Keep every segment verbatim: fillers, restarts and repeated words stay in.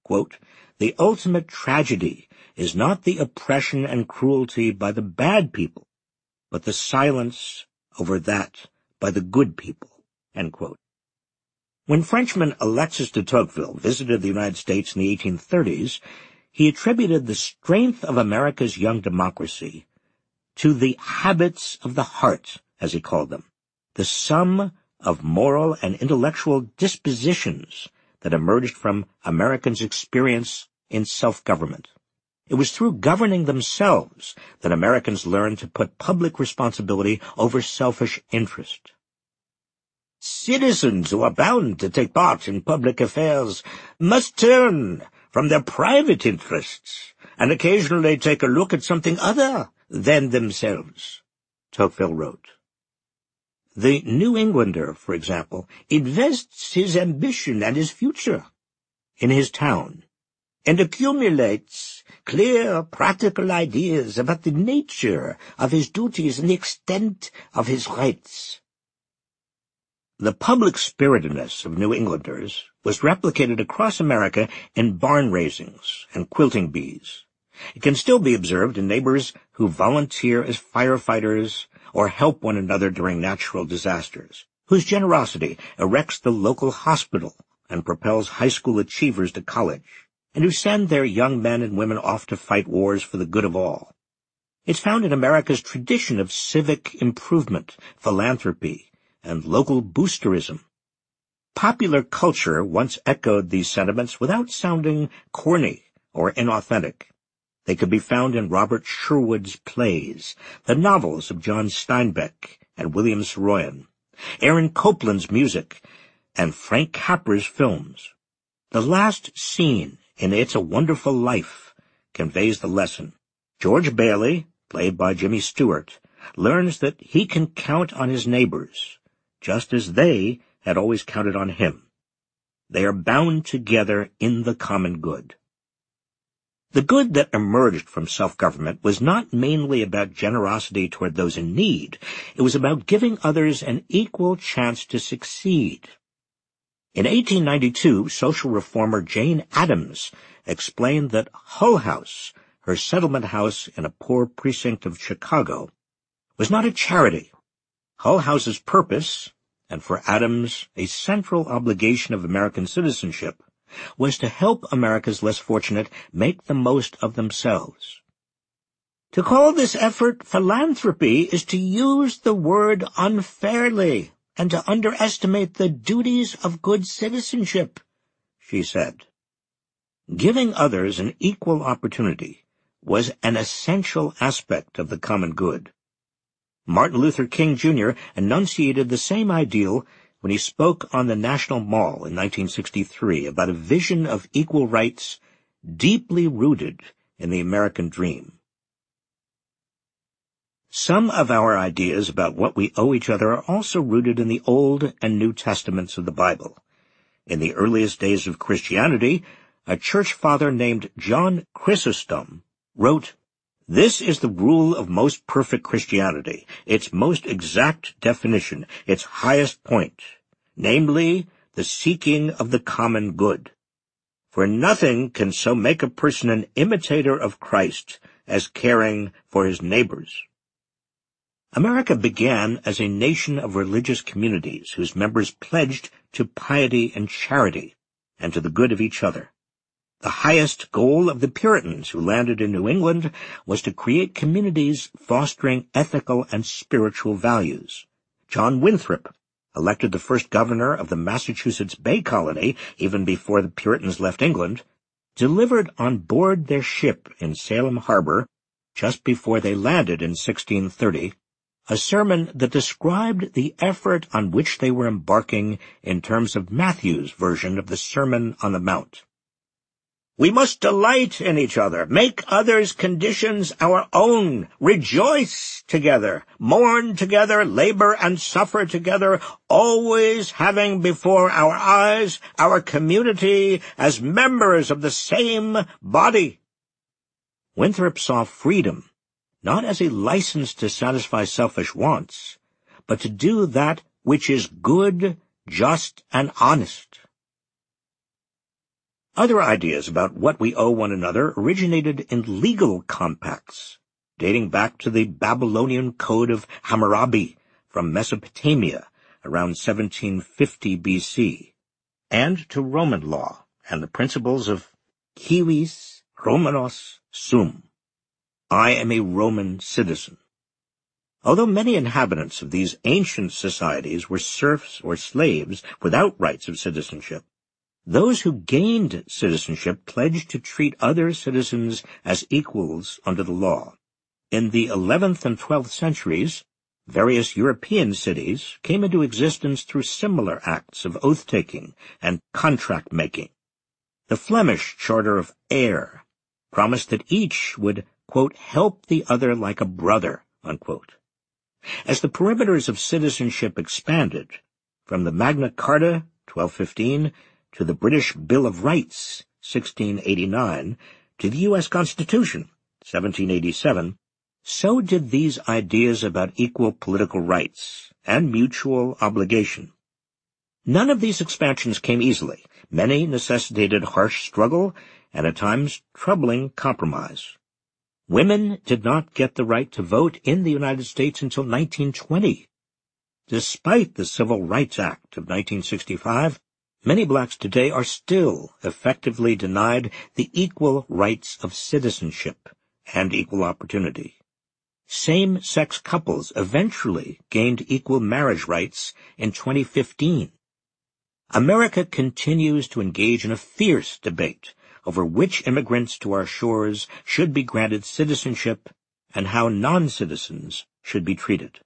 quote, "The ultimate tragedy is not the oppression and cruelty by the bad people, but the silence over that by the good people," end quote. When Frenchman Alexis de Tocqueville visited the United States in the eighteen thirties, he attributed the strength of America's young democracy to the habits of the heart, as he called them, the sum of moral and intellectual dispositions that emerged from Americans' experience in self-government. It was through governing themselves that Americans learned to put public responsibility over selfish interest. Citizens who are bound to take part in public affairs must turn from their private interests and occasionally take a look at something other than themselves, Tocqueville wrote. The New Englander, for example, invests his ambition and his future in his town and accumulates clear, practical ideas about the nature of his duties and the extent of his rights. The public spiritedness of New Englanders was replicated across America in barn raisings and quilting bees. It can still be observed in neighbors who volunteer as firefighters or help one another during natural disasters, whose generosity erects the local hospital and propels high school achievers to college, and who send their young men and women off to fight wars for the good of all. It's found in America's tradition of civic improvement, philanthropy, and local boosterism. Popular culture once echoed these sentiments without sounding corny or inauthentic. They could be found in Robert Sherwood's plays, the novels of John Steinbeck and William Saroyan, Aaron Copland's music, and Frank Capra's films. The last scene in It's a Wonderful Life conveys the lesson. George Bailey, played by Jimmy Stewart, learns that he can count on his neighbors, just as they had always counted on him. They are bound together in the common good. The good that emerged from self-government was not mainly about generosity toward those in need. It was about giving others an equal chance to succeed. In eighteen ninety-two, social reformer Jane Addams explained that Hull House, her settlement house in a poor precinct of Chicago, was not a charity. Hull House's purpose, and for Addams a central obligation of American citizenship, was to help America's less fortunate make the most of themselves. To call this effort philanthropy is to use the word unfairly and to underestimate the duties of good citizenship, she said. Giving others an equal opportunity was an essential aspect of the common good. Martin Luther King, Junior enunciated the same ideal when he spoke on the National Mall in nineteen sixty-three about a vision of equal rights deeply rooted in the American dream. Some of our ideas about what we owe each other are also rooted in the Old and New Testaments of the Bible. In the earliest days of Christianity, a church father named John Chrysostom wrote, "This is the rule of most perfect Christianity, its most exact definition, its highest point, namely, the seeking of the common good. For nothing can so make a person an imitator of Christ as caring for his neighbors." America began as a nation of religious communities whose members pledged to piety and charity and to the good of each other. The highest goal of the Puritans who landed in New England was to create communities fostering ethical and spiritual values. John Winthrop, elected the first governor of the Massachusetts Bay Colony even before the Puritans left England, delivered on board their ship in Salem Harbor, just before they landed in sixteen thirty, a sermon that described the effort on which they were embarking in terms of Matthew's version of the Sermon on the Mount. "We must delight in each other, make others' conditions our own, rejoice together, mourn together, labor and suffer together, always having before our eyes our community as members of the same body." Winthrop saw freedom not as a license to satisfy selfish wants, but to do that which is good, just, and honest. Other ideas about what we owe one another originated in legal compacts, dating back to the Babylonian Code of Hammurabi from Mesopotamia around seventeen fifty B C, and to Roman law and the principles of civis Romanos sum. I am a Roman citizen. Although many inhabitants of these ancient societies were serfs or slaves without rights of citizenship, those who gained citizenship pledged to treat other citizens as equals under the law. In the eleventh and twelfth centuries, various European cities came into existence through similar acts of oath-taking and contract-making. The Flemish Charter of Aire promised that each would, quote, help the other like a brother, unquote. As the perimeters of citizenship expanded, from the Magna Carta, twelve fifteen, to the British Bill of Rights, sixteen eighty-nine, to the U S Constitution, seventeen eighty-seven, so did these ideas about equal political rights and mutual obligation. None of these expansions came easily. Many necessitated harsh struggle and at times troubling compromise. Women did not get the right to vote in the United States until nineteen twenty. Despite the Civil Rights Act of nineteen sixty-five, many blacks today are still effectively denied the equal rights of citizenship and equal opportunity. Same-sex couples eventually gained equal marriage rights in twenty fifteen. America continues to engage in a fierce debate over which immigrants to our shores should be granted citizenship and how non-citizens should be treated.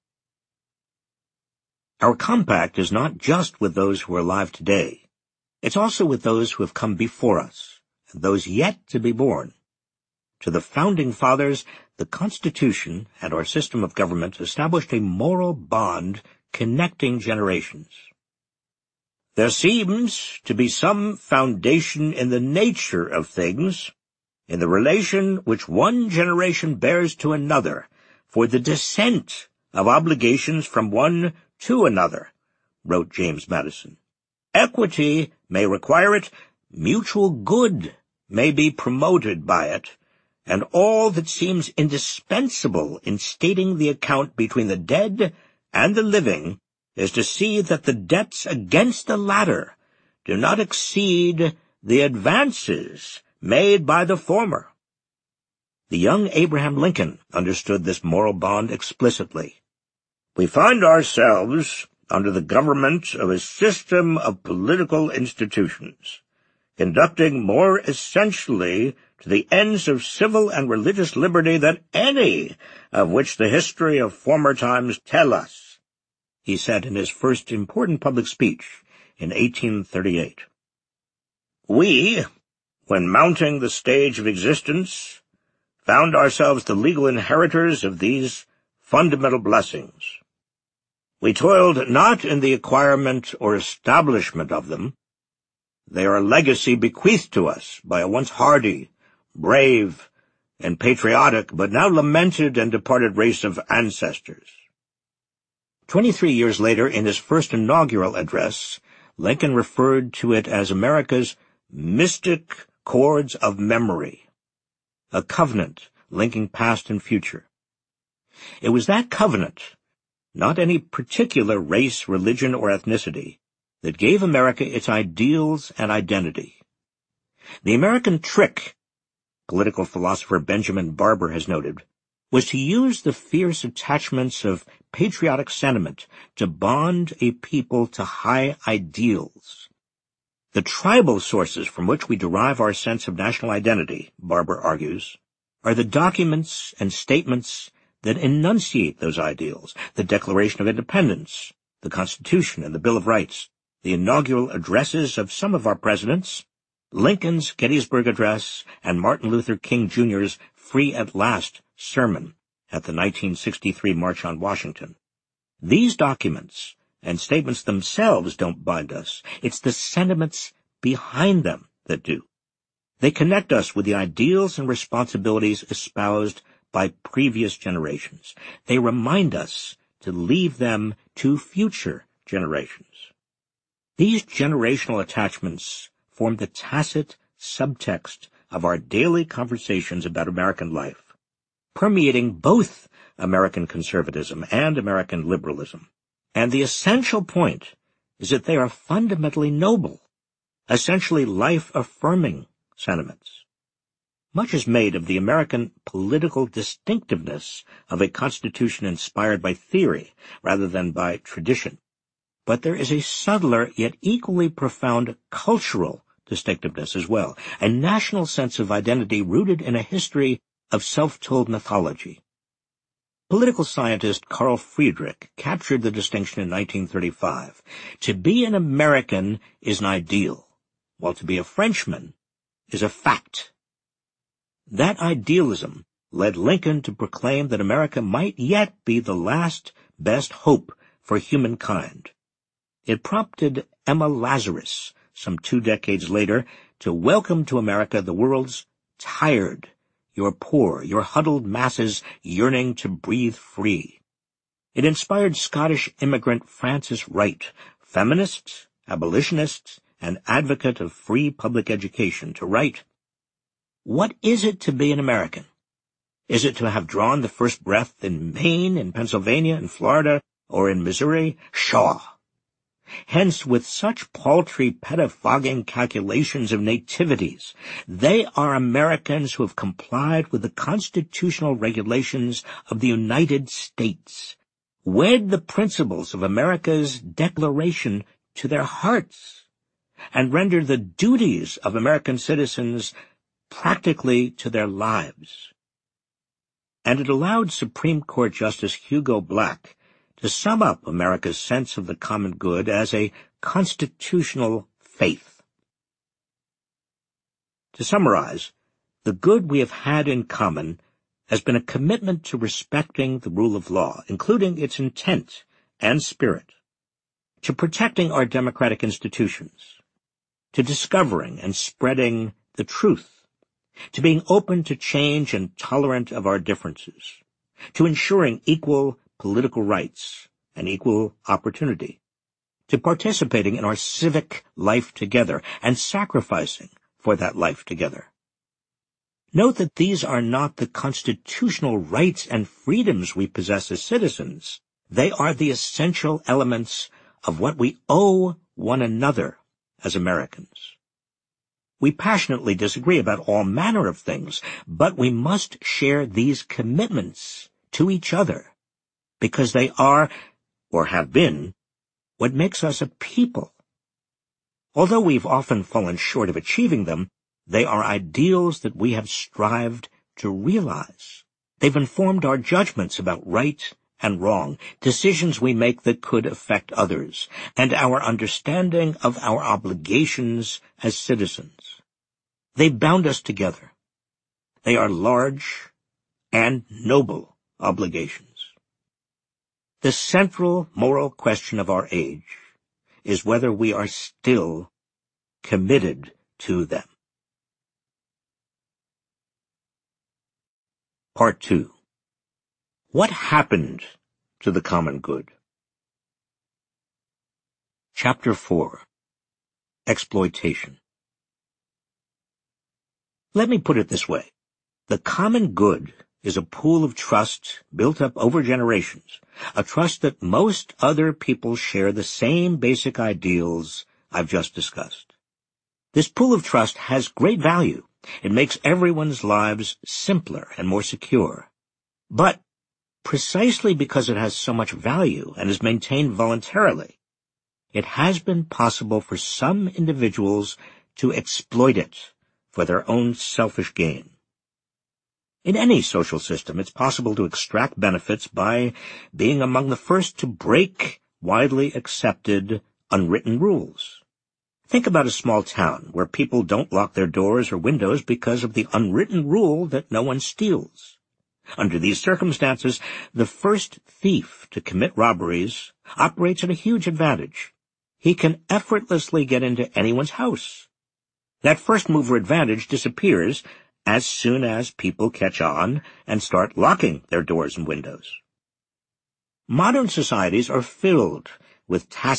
Our compact is not just with those who are alive today. It's also with those who have come before us and those yet to be born. To the Founding Fathers, the Constitution and our system of government established a moral bond connecting generations. There seems to be some foundation in the nature of things, in the relation which one generation bears to another, for the descent of obligations from one to another, wrote James Madison. Equity may require it, mutual good may be promoted by it, and all that seems indispensable in stating the account between the dead and the living is to see that the debts against the latter do not exceed the advances made by the former. The young Abraham Lincoln understood this moral bond explicitly. We find ourselves under the government of a system of political institutions, conducting more essentially to the ends of civil and religious liberty than any of which the history of former times tell us, he said in his first important public speech in eighteen thirty-eight. We, when mounting the stage of existence, found ourselves the legal inheritors of these fundamental blessings. We toiled not in the acquirement or establishment of them. They are a legacy bequeathed to us by a once hardy, brave, and patriotic, but now lamented and departed race of ancestors. Twenty-three years later, in his first inaugural address, Lincoln referred to it as America's mystic cords of memory, a covenant linking past and future. It was that covenant, not any particular race, religion, or ethnicity, that gave America its ideals and identity. The American trick, political philosopher Benjamin Barber has noted, was to use the fierce attachments of patriotic sentiment to bond a people to high ideals. The tribal sources from which we derive our sense of national identity, Barber argues, are the documents and statements that enunciate those ideals: the Declaration of Independence, the Constitution and the Bill of Rights, the inaugural addresses of some of our presidents, Lincoln's Gettysburg Address, and Martin Luther King Junior's Free at Last sermon at the nineteen sixty-three March on Washington. These documents and statements themselves don't bind us. It's the sentiments behind them that do. They connect us with the ideals and responsibilities espoused by previous generations. They remind us to leave them to future generations. These generational attachments form the tacit subtext of our daily conversations about American life, permeating both American conservatism and American liberalism. And the essential point is that they are fundamentally noble, essentially life-affirming sentiments. Much is made of the American political distinctiveness of a constitution inspired by theory rather than by tradition. But there is a subtler yet equally profound cultural distinctiveness as well, a national sense of identity rooted in a history of self-told mythology. Political scientist Carl Friedrich captured the distinction in nineteen thirty-five. To be an American is an ideal, while to be a Frenchman is a fact. That idealism led Lincoln to proclaim that America might yet be the last best hope for humankind. It prompted Emma Lazarus, some two decades later, to welcome to America the world's tired, your poor, your huddled masses yearning to breathe free. It inspired Scottish immigrant Frances Wright, feminist, abolitionist, and advocate of free public education, to write, "What is it to be an American? Is it to have drawn the first breath in Maine, in Pennsylvania, in Florida, or in Missouri? Pshaw! Hence, with such paltry pettifogging calculations of nativities, they are Americans who have complied with the constitutional regulations of the United States, wed the principles of America's Declaration to their hearts, and render the duties of American citizens practically to their lives." And it allowed Supreme Court Justice Hugo Black to sum up America's sense of the common good as a constitutional faith. To summarize, the good we have had in common has been a commitment to respecting the rule of law, including its intent and spirit, to protecting our democratic institutions, to discovering and spreading the truth, to being open to change and tolerant of our differences, to ensuring equal political rights and equal opportunity, to participating in our civic life together and sacrificing for that life together. Note that these are not the constitutional rights and freedoms we possess as citizens. They are the essential elements of what we owe one another as Americans. We passionately disagree about all manner of things, but we must share these commitments to each other, because they are, or have been, what makes us a people. Although we've often fallen short of achieving them, they are ideals that we have strived to realize. They've informed our judgments about right and wrong, decisions we make that could affect others, and our understanding of our obligations as citizens. They bound us together. They are large and noble obligations. The central moral question of our age is whether we are still committed to them. Part two. What happened to the common good? Chapter four. Exploitation. Let me put it this way. The common good is a pool of trust built up over generations, a trust that most other people share the same basic ideals I've just discussed. This pool of trust has great value. It makes everyone's lives simpler and more secure. But precisely because it has so much value and is maintained voluntarily, it has been possible for some individuals to exploit it for their own selfish gain. In any social system, it's possible to extract benefits by being among the first to break widely accepted, unwritten rules. Think about a small town where people don't lock their doors or windows because of the unwritten rule that no one steals. Under these circumstances, the first thief to commit robberies operates at a huge advantage. He can effortlessly get into anyone's house. That first mover advantage disappears as soon as people catch on and start locking their doors and windows. Modern societies are filled with tacit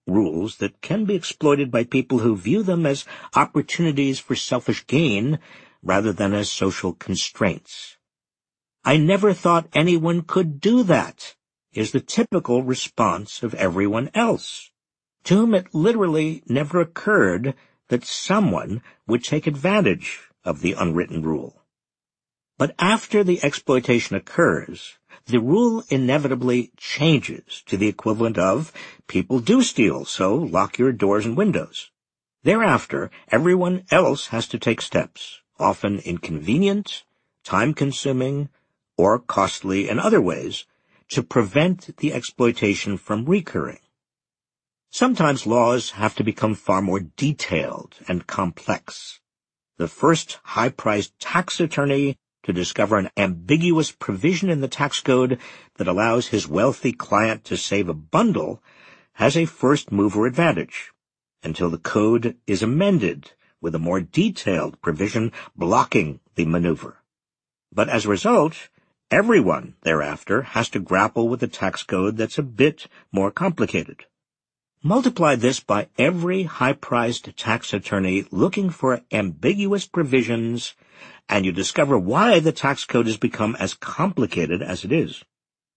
rules that can be exploited by people who view them as opportunities for selfish gain rather than as social constraints. "I never thought anyone could do that," is the typical response of everyone else, to whom it literally never occurred that someone would take advantage of the unwritten rule. But after the exploitation occurs, the rule inevitably changes to the equivalent of, "People do steal, so lock your doors and windows." Thereafter, everyone else has to take steps, often inconvenient, time-consuming, or costly in other ways, to prevent the exploitation from recurring. Sometimes laws have to become far more detailed and complex. The first high-priced tax attorney to discover an ambiguous provision in the tax code that allows his wealthy client to save a bundle has a first-mover advantage, until the code is amended with a more detailed provision blocking the maneuver. But as a result, everyone thereafter has to grapple with a tax code that's a bit more complicated. Multiply this by every high-priced tax attorney looking for ambiguous provisions, and you discover why the tax code has become as complicated as it is.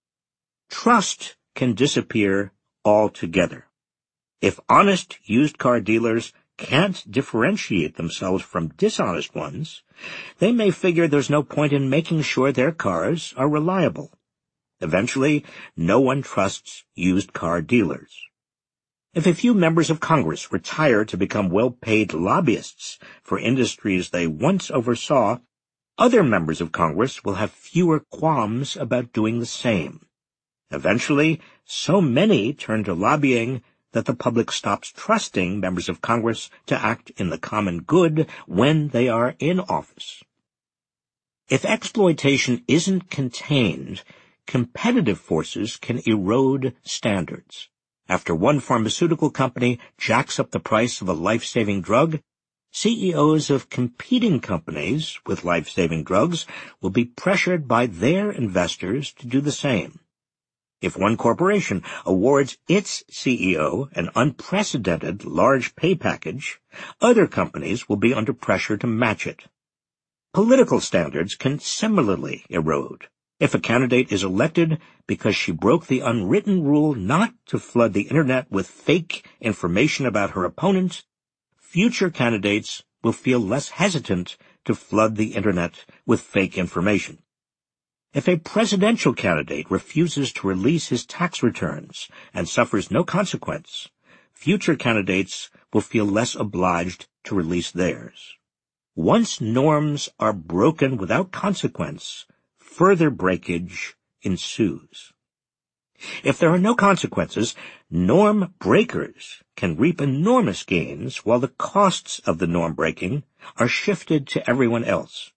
Trust can disappear altogether. If honest used car dealers can't differentiate themselves from dishonest ones, they may figure there's no point in making sure their cars are reliable. Eventually, no one trusts used car dealers. If a few members of Congress retire to become well-paid lobbyists for industries they once oversaw, other members of Congress will have fewer qualms about doing the same. Eventually, so many turn to lobbying that the public stops trusting members of Congress to act in the common good when they are in office. If exploitation isn't contained, competitive forces can erode standards. After one pharmaceutical company jacks up the price of a life-saving drug, C E Os of competing companies with life-saving drugs will be pressured by their investors to do the same. If one corporation awards its C E O an unprecedented large pay package, other companies will be under pressure to match it. Political standards can similarly erode. If a candidate is elected because she broke the unwritten rule not to flood the Internet with fake information about her opponent, future candidates will feel less hesitant to flood the Internet with fake information. If a presidential candidate refuses to release his tax returns and suffers no consequence, future candidates will feel less obliged to release theirs. Once norms are broken without consequence, further breakage ensues. If there are no consequences, norm breakers can reap enormous gains while the costs of the norm breaking are shifted to everyone else.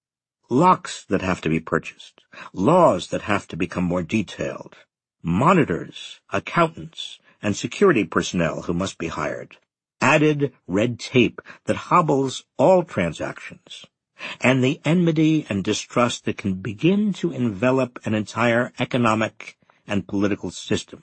Locks that have to be purchased, laws that have to become more detailed, monitors, accountants, and security personnel who must be hired, added red tape that hobbles all transactions, and the enmity and distrust that can begin to envelop an entire economic and political system.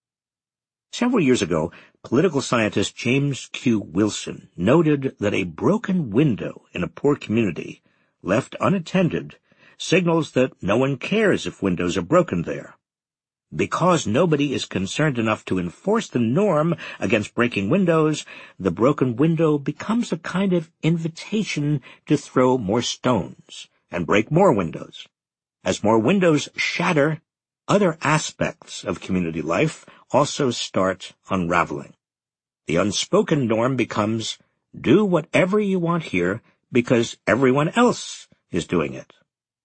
Several years ago, political scientist James Q. Wilson noted that a broken window in a poor community, left unattended, signals that no one cares if windows are broken there. Because nobody is concerned enough to enforce the norm against breaking windows, the broken window becomes a kind of invitation to throw more stones and break more windows. As more windows shatter, other aspects of community life also start unraveling. The unspoken norm becomes, do whatever you want here because everyone else is doing it.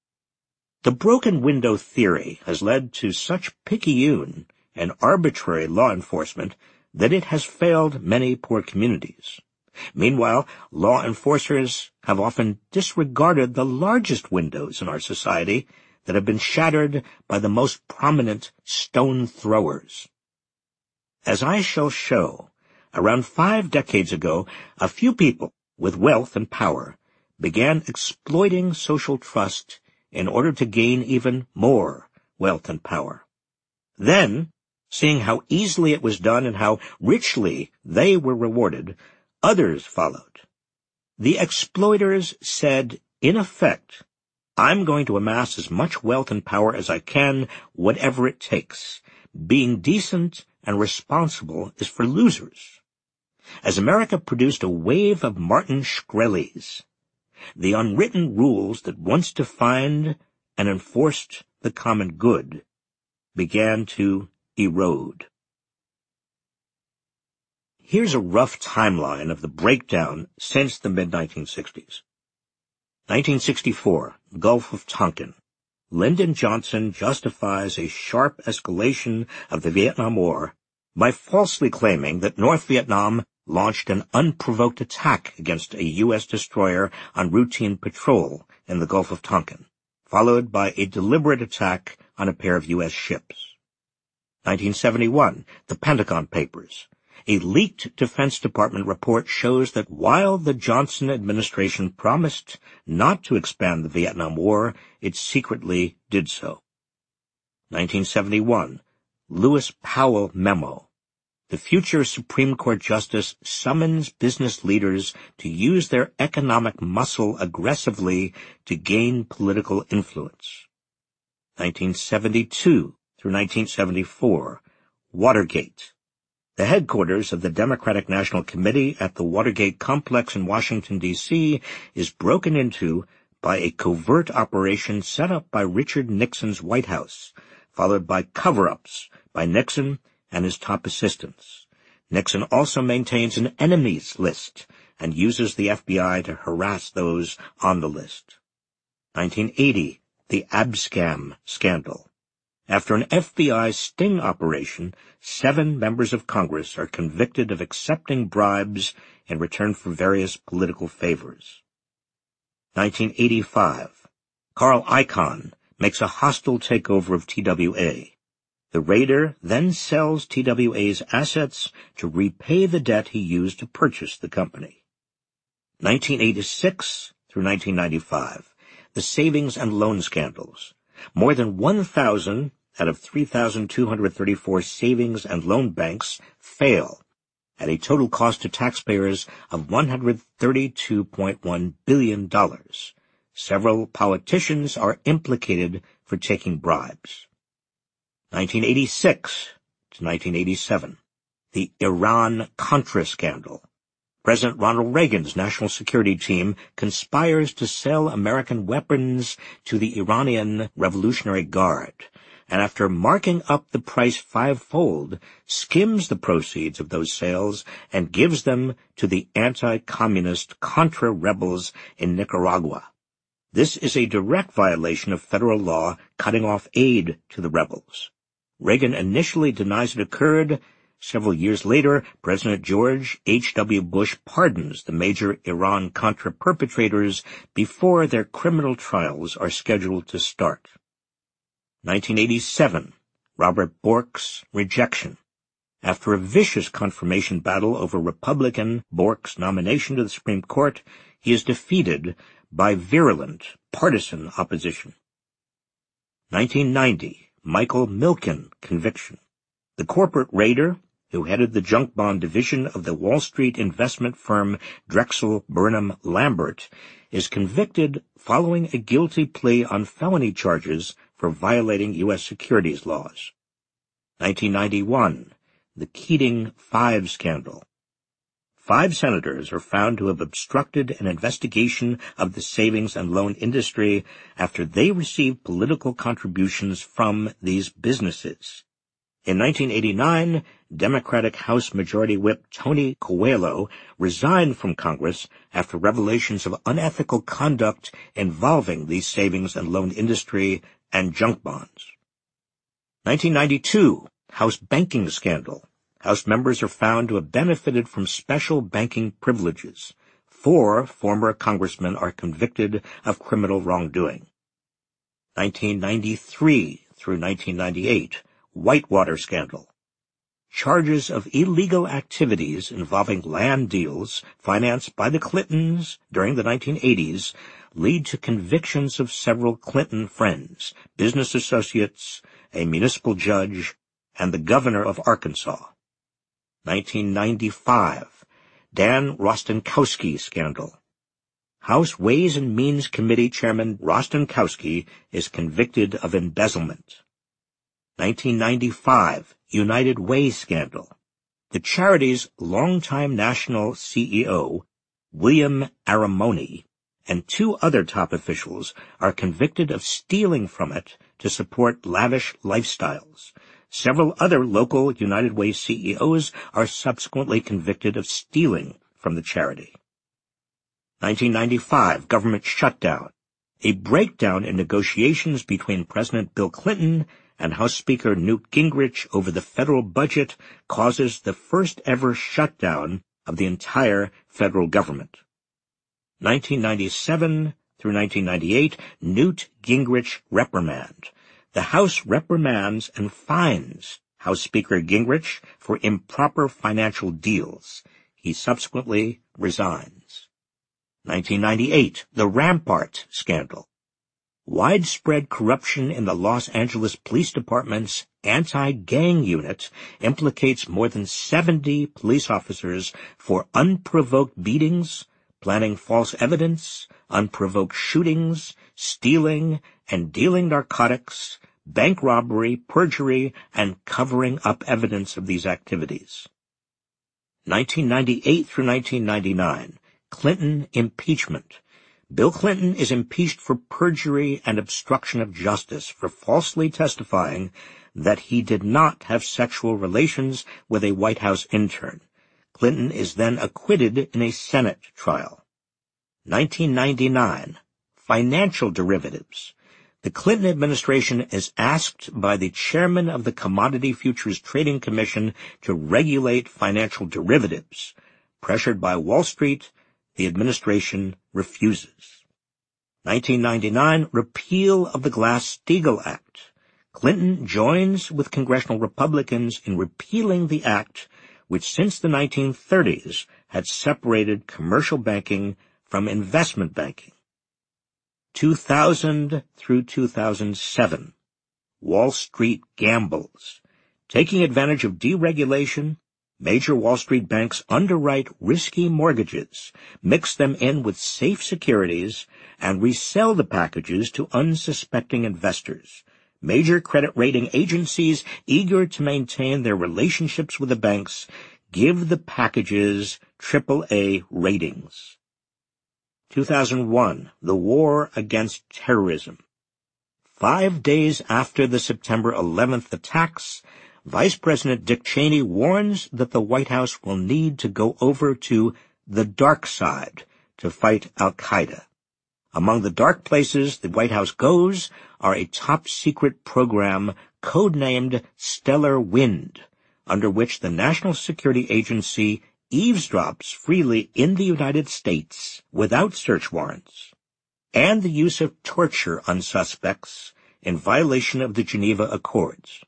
The broken window theory has led to such picayune and arbitrary law enforcement that it has failed many poor communities. Meanwhile, law enforcers have often disregarded the largest windows in our society that have been shattered by the most prominent stone throwers. As I shall show, around five decades ago, a few people with wealth and power began exploiting social trust in order to gain even more wealth and power. Then, Seeing how easily it was done and how richly they were rewarded, others followed. The exploiters said, in effect, I'm going to amass as much wealth and power as I can, whatever it takes. Being decent and responsible is for losers. As America produced a wave of Martin Shkreli's, the unwritten rules that once defined and enforced the common good began to erode. Here's a rough timeline of the breakdown since the mid nineteen sixties. nineteen sixty-four, Gulf of Tonkin. Lyndon Johnson justifies a sharp escalation of the Vietnam War by falsely claiming that North Vietnam launched an unprovoked attack against a U S destroyer on routine patrol in the Gulf of Tonkin, followed by a deliberate attack on a pair of U S ships. nineteen seventy-one, the Pentagon Papers. A leaked Defense Department report shows that while the Johnson administration promised not to expand the Vietnam War, it secretly did so. nineteen seventy-one, Lewis Powell Memo. The future Supreme Court Justice summons business leaders to use their economic muscle aggressively to gain political influence. nineteen seventy-two through nineteen seventy-four, Watergate. The headquarters of the Democratic National Committee at the Watergate complex in Washington, D C is broken into by a covert operation set up by Richard Nixon's White House, followed by cover-ups by Nixon and his top assistants. Nixon also maintains an enemies list and uses the F B I to harass those on the list. nineteen eighty, the Abscam scandal. After an F B I sting operation, seven members of Congress are convicted of accepting bribes in return for various political favors. nineteen eighty-five, Carl Icahn makes a hostile takeover of T W A. The raider then sells T W A's assets to repay the debt he used to purchase the company. nineteen eighty-six through nineteen ninety-five, the savings and loan scandals. More than one thousand out of three thousand two hundred thirty-four savings and loan banks fail, at a total cost to taxpayers of one hundred thirty-two point one billion dollars. Several politicians are implicated for taking bribes. nineteen eighty-six to nineteen eighty-seven, the Iran-Contra scandal. President Ronald Reagan's national security team conspires to sell American weapons to the Iranian Revolutionary Guard, and after marking up the price fivefold, skims the proceeds of those sales and gives them to the anti-communist Contra rebels in Nicaragua. This is a direct violation of federal law cutting off aid to the rebels. Reagan initially denies it occurred. Several years later, President George H W Bush pardons the major Iran-Contra perpetrators before their criminal trials are scheduled to start. nineteen eighty-seven, Robert Bork's rejection. After a vicious confirmation battle over Republican Bork's nomination to the Supreme Court, he is defeated by virulent partisan opposition. nineteen ninety, Michael Milken conviction. The corporate raider, who headed the junk bond division of the Wall Street investment firm Drexel Burnham Lambert, is convicted following a guilty plea on felony charges for violating U S securities laws. nineteen ninety-one, the Keating Five scandal. Five senators are found to have obstructed an investigation of the savings and loan industry after they received political contributions from these businesses. In nineteen eighty-nine, Democratic House Majority Whip Tony Coelho resigned from Congress after revelations of unethical conduct involving the savings and loan industry and junk bonds. nineteen ninety-two, House banking scandal. House members are found to have benefited from special banking privileges. Four former congressmen are convicted of criminal wrongdoing. nineteen ninety-three through nineteen ninety-eight, Whitewater scandal. Charges of illegal activities involving land deals financed by the Clintons during the nineteen eighties lead to convictions of several Clinton friends, business associates, a municipal judge, and the governor of Arkansas. nineteen ninety-five, Dan Rostenkowski scandal. House Ways and Means Committee Chairman Rostenkowski is convicted of embezzlement. nineteen ninety-five, United Way scandal. The charity's longtime national C E O, William Aramoni, and two other top officials are convicted of stealing from it to support lavish lifestyles. Several other local United Way C E Os are subsequently convicted of stealing from the charity. nineteen ninety-five, government shutdown. A breakdown in negotiations between President Bill Clinton and House Speaker Newt Gingrich over the federal budget causes the first-ever shutdown of the entire federal government. nineteen ninety-seven through nineteen ninety-eight, Newt Gingrich reprimand. The House reprimands and fines House Speaker Gingrich for improper financial deals. He subsequently resigns. nineteen ninety-eight, the Rampart scandal. Widespread corruption in the Los Angeles Police Department's anti-gang unit implicates more than seventy police officers for unprovoked beatings, planning false evidence, unprovoked shootings, stealing and dealing narcotics, bank robbery, perjury, and covering up evidence of these activities. nineteen ninety-eight through nineteen ninety-nine, Clinton impeachment. Bill Clinton is impeached for perjury and obstruction of justice for falsely testifying that he did not have sexual relations with a White House intern. Clinton is then acquitted in a Senate trial. nineteen ninety-nine, financial derivatives. The Clinton administration is asked by the chairman of the Commodity Futures Trading Commission to regulate financial derivatives. Pressured by Wall Street, the administration refuses. nineteen ninety-nine, repeal of the Glass-Steagall Act. Clinton joins with congressional Republicans in repealing the act, which since the nineteen thirties had separated commercial banking from investment banking. two thousand through two thousand seven, Wall Street gambles. Taking advantage of deregulation, major Wall Street banks underwrite risky mortgages, mix them in with safe securities, and resell the packages to unsuspecting investors. Major credit rating agencies, eager to maintain their relationships with the banks, give the packages triple A ratings. two thousand one, the war against terrorism. Five days after the September eleventh attacks, Vice President Dick Cheney warns that the White House will need to go over to the dark side to fight al-Qaeda. Among the dark places the White House goes are a top-secret program codenamed Stellar Wind, under which the National Security Agency eavesdrops freely in the United States without search warrants, and the use of torture on suspects in violation of the Geneva Accords.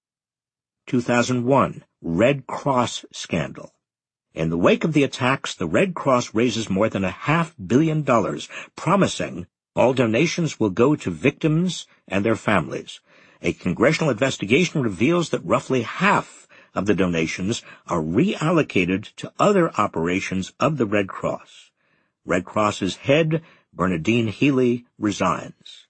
two thousand one, Red Cross scandal. In the wake of the attacks, the Red Cross raises more than a half billion dollars, promising all donations will go to victims and their families. A congressional investigation reveals that roughly half of the donations are reallocated to other operations of the Red Cross. Red Cross's head, Bernadine Healy, resigns.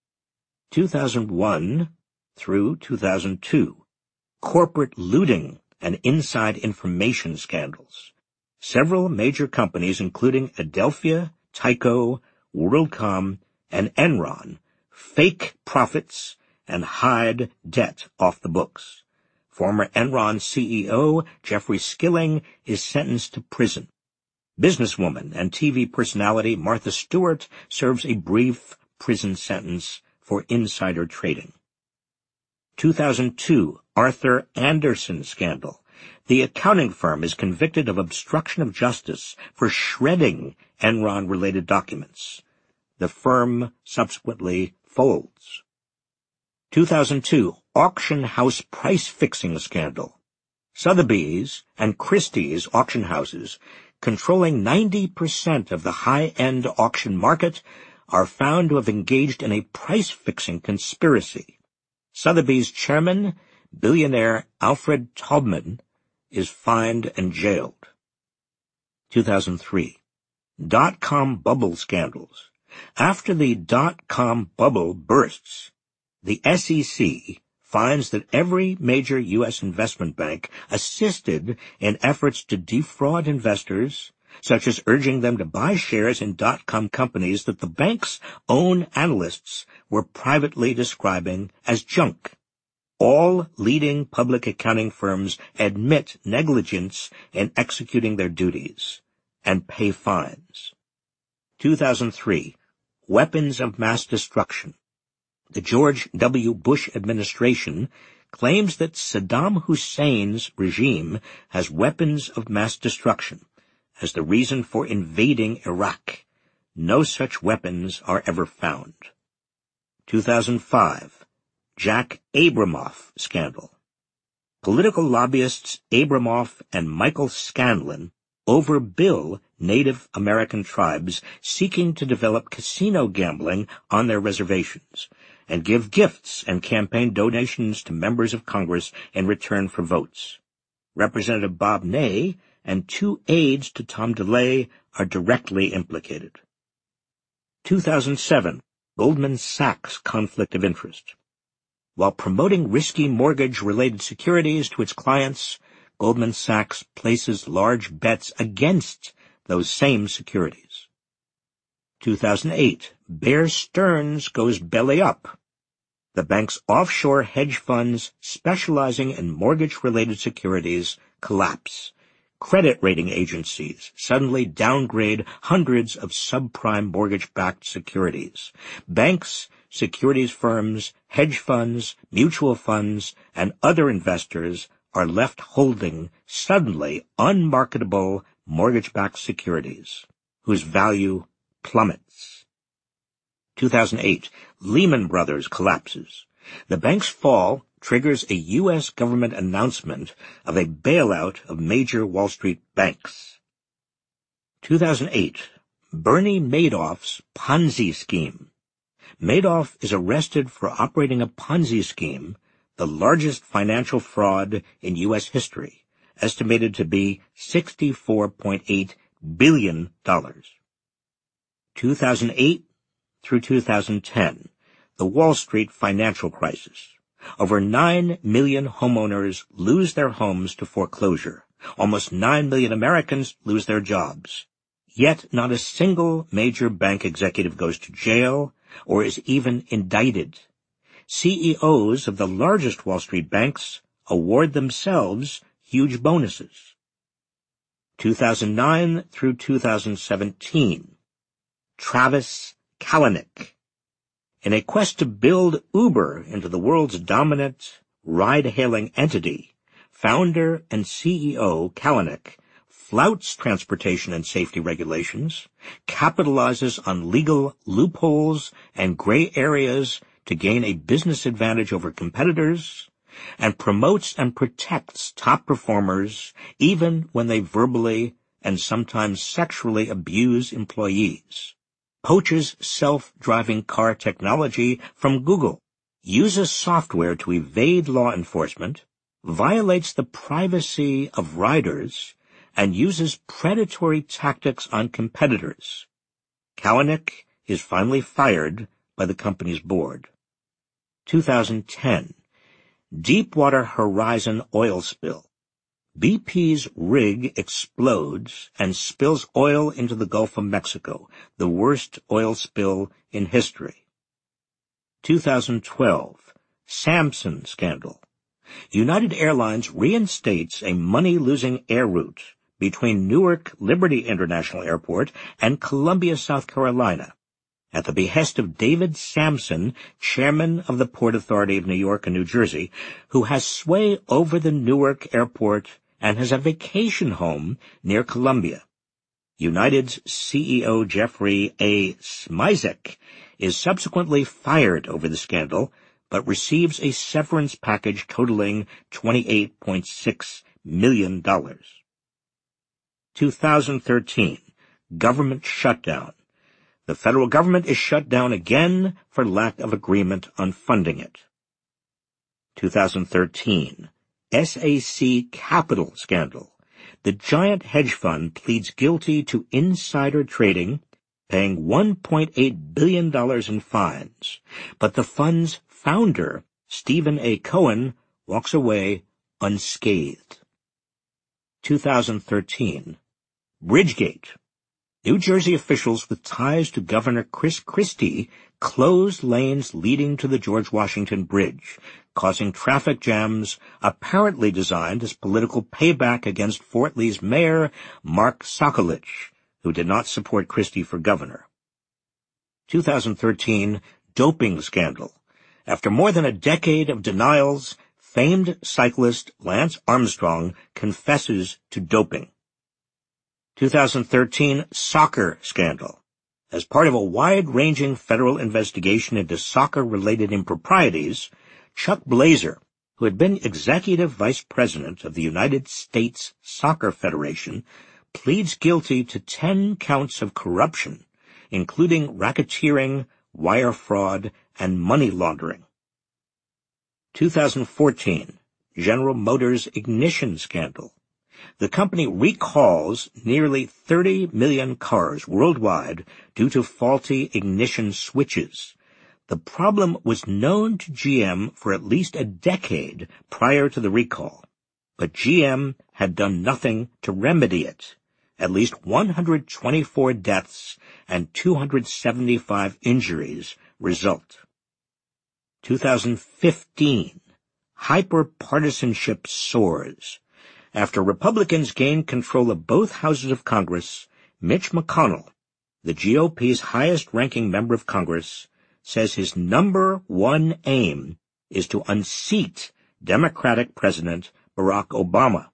two thousand one through two thousand two. Corporate looting and inside information scandals. Several major companies, including Adelphia, Tyco, WorldCom, and Enron, fake profits and hide debt off the books. Former Enron C E O Jeffrey Skilling is sentenced to prison. Businesswoman and T V personality Martha Stewart serves a brief prison sentence for insider trading. two thousand two, Arthur Andersen scandal. The accounting firm is convicted of obstruction of justice for shredding Enron-related documents. The firm subsequently folds. two thousand two, Auction House price-fixing scandal. Sotheby's and Christie's auction houses, controlling ninety percent of the high-end auction market, are found to have engaged in a price-fixing conspiracy. Sotheby's chairman, billionaire Alfred Taubman is fined and jailed. two thousand three. Dot-com bubble scandals. After the dot-com bubble bursts, the S E C finds that every major U S investment bank assisted in efforts to defraud investors, such as urging them to buy shares in dot-com companies that the bank's own analysts were privately describing as junk. All leading public accounting firms admit negligence in executing their duties and pay fines. two thousand three. Weapons of mass destruction. The George W. Bush administration claims that Saddam Hussein's regime has weapons of mass destruction as the reason for invading Iraq. No such weapons are ever found. two thousand five. Jack Abramoff scandal. Political lobbyists Abramoff and Michael Scanlon overbill Native American tribes seeking to develop casino gambling on their reservations, and give gifts and campaign donations to members of Congress in return for votes. Representative Bob Ney and two aides to Tom DeLay are directly implicated. two thousand seven. Goldman Sachs conflict of interest. While promoting risky mortgage-related securities to its clients, Goldman Sachs places large bets against those same securities. two thousand eight. Bear Stearns goes belly up. The bank's offshore hedge funds specializing in mortgage-related securities collapse. Credit rating agencies suddenly downgrade hundreds of subprime mortgage-backed securities. Banks, securities firms, hedge funds, mutual funds, and other investors are left holding suddenly unmarketable mortgage-backed securities, whose value plummets. two thousand eight. Lehman Brothers collapses. The bank's fall triggers a U S government announcement of a bailout of major Wall Street banks. two thousand eight. Bernie Madoff's Ponzi scheme. Madoff is arrested for operating a Ponzi scheme, the largest financial fraud in U S history, estimated to be sixty-four point eight billion dollars. two thousand eight through two thousand ten, the Wall Street financial crisis. Over nine million homeowners lose their homes to foreclosure. Almost nine million Americans lose their jobs. Yet not a single major bank executive goes to jail or is even indicted. C E Os of the largest Wall Street banks award themselves huge bonuses. two thousand nine through two thousand seventeen. Travis Kalanick. In a quest to build Uber into the world's dominant ride-hailing entity, founder and C E O Kalanick flouts transportation and safety regulations, capitalizes on legal loopholes and gray areas to gain a business advantage over competitors, and promotes and protects top performers even when they verbally and sometimes sexually abuse employees, poaches self-driving car technology from Google, uses software to evade law enforcement, violates the privacy of riders, and uses predatory tactics on competitors. Kalanick is finally fired by the company's board. two thousand ten. Deepwater Horizon oil spill. B P's rig explodes and spills oil into the Gulf of Mexico, the worst oil spill in history. two thousand twelve. Samson scandal. United Airlines reinstates a money-losing air route between Newark Liberty International Airport and Columbia, South Carolina, at the behest of David Samson, chairman of the Port Authority of New York and New Jersey, who has sway over the Newark Airport and has a vacation home near Columbia. United's C E O Jeffrey A. Smizek is subsequently fired over the scandal, but receives a severance package totaling twenty-eight point six million dollars. two thousand thirteen. Government shutdown. The federal government is shut down again for lack of agreement on funding it. two thousand thirteen, S A C Capital scandal. The giant hedge fund pleads guilty to insider trading, paying one point eight billion dollars in fines, but the fund's founder, Stephen A. Cohen, walks away unscathed. two thousand thirteen, Bridgegate. New Jersey officials with ties to Governor Chris Christie closed lanes leading to the George Washington Bridge, causing traffic jams apparently designed as political payback against Fort Lee's mayor, Mark Sokolich, who did not support Christie for governor. two thousand thirteen, Doping scandal. After more than a decade of denials, famed cyclist Lance Armstrong confesses to doping. two thousand thirteen, Soccer scandal. As part of a wide-ranging federal investigation into soccer-related improprieties, Chuck Blazer, who had been executive vice president of the United States Soccer Federation, pleads guilty to ten counts of corruption, including racketeering, wire fraud, and money laundering. two thousand fourteen, General Motors ignition scandal. The company recalls nearly thirty million cars worldwide due to faulty ignition switches. The problem was known to G M for at least a decade prior to the recall, but G M had done nothing to remedy it. At least one hundred twenty-four deaths and two hundred seventy-five injuries result. two thousand fifteen, hyper-partisanship soars. After Republicans gained control of both houses of Congress, Mitch McConnell, the G O P's highest-ranking member of Congress, says his number one aim is to unseat Democratic President Barack Obama.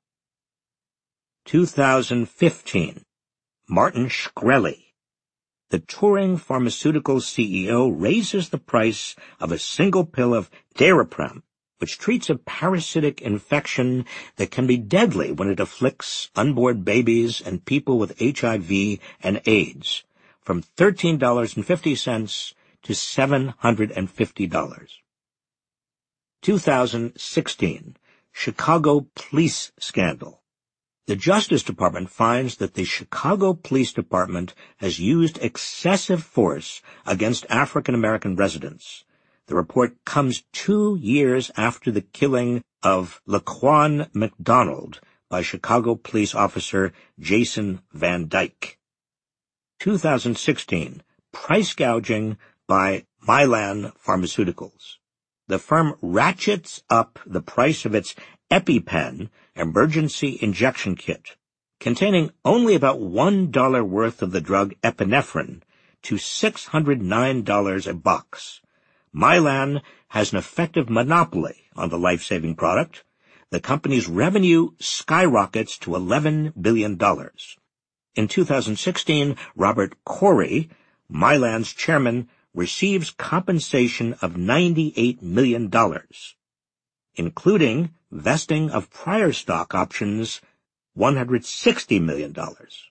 two thousand fifteen, Martin Shkreli. The touring pharmaceutical C E O raises the price of a single pill of Daraprim, which treats a parasitic infection that can be deadly when it afflicts unborn babies and people with H I V and AIDS, from thirteen dollars and fifty cents to seven hundred fifty dollars. two thousand sixteen, Chicago police scandal. The Justice Department finds that the Chicago Police Department has used excessive force against African American residents. The report comes two years after the killing of Laquan McDonald by Chicago police officer Jason Van Dyke. two thousand sixteen, price gouging by Mylan Pharmaceuticals. The firm ratchets up the price of its EpiPen emergency injection kit, containing only about one dollar worth of the drug epinephrine, to six hundred nine dollars a box. Mylan has an effective monopoly on the life-saving product. The company's revenue skyrockets to eleven billion dollars. In two thousand sixteen, Robert Corey, Mylan's chairman, receives compensation of ninety-eight million dollars, including vesting of prior stock options, one hundred sixty million dollars.